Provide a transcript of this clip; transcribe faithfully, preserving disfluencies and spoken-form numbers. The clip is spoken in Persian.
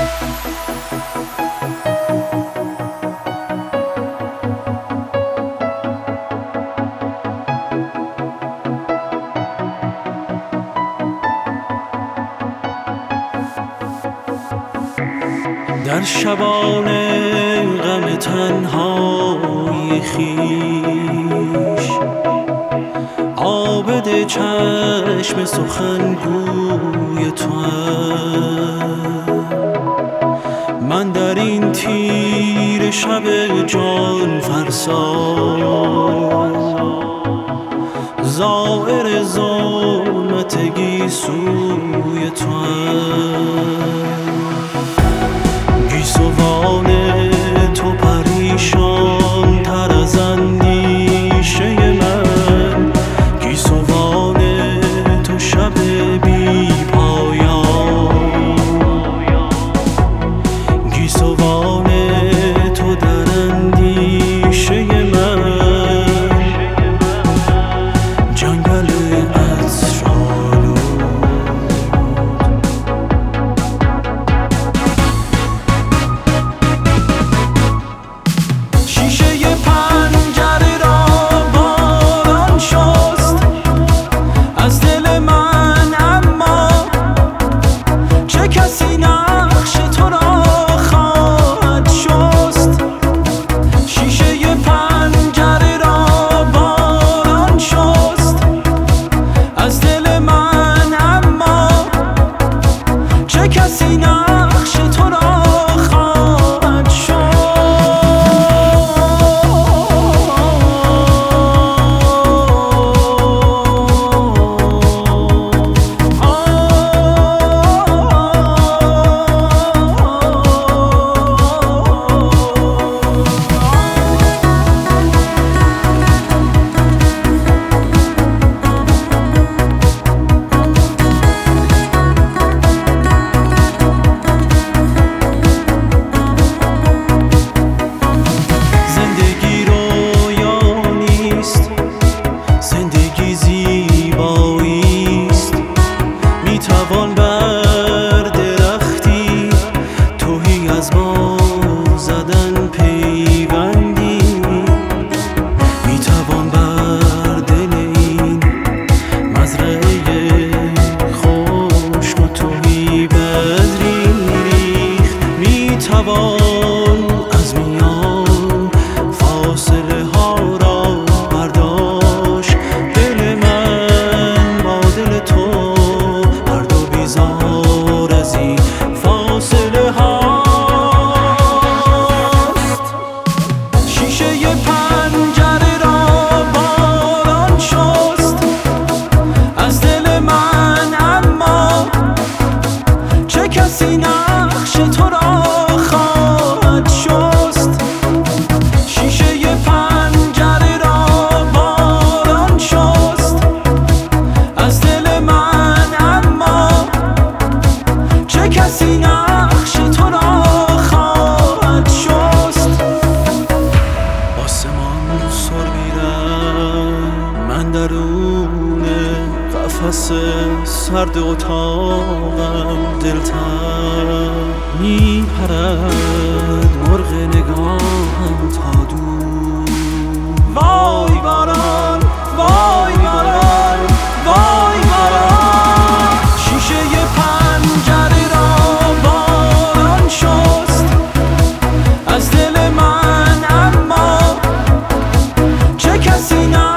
در شبان غم تنهای خویش عابد چشم سخنگوی توام. من در این تیره شب جان فرسا زائر ظلمت گیسوی توام. گیسوان تو پریشان تر از اندیشه من، گیسوان تو شب بی پایان، گیسوان تو در اندیشه من، جنگل عطرآلود. میتوان بر درختی تهی از ما زدن پیوندی، میتوان بر دل این مزرعه خشک و تهی بذری ریخت، میتوان از میان فاصله ها را برداشت. دل من با دل تو بیزار از این فاصله هاست. شیشه پنجره را باران شست از دل من، اما چه کسی نقش تو را خواهد شست. شیشه پنجره را باران شست از دل من، اما چه کسی نقش تو را خواهد شست. آسمان سر میرم، من درون قفس سرد اتاقم دلتنگ میپرد مرغ نگاهم تا دور. وای باران، وای باران، وای باران. شیشه پنجره را باران شست از دل من، اما چه کسی نه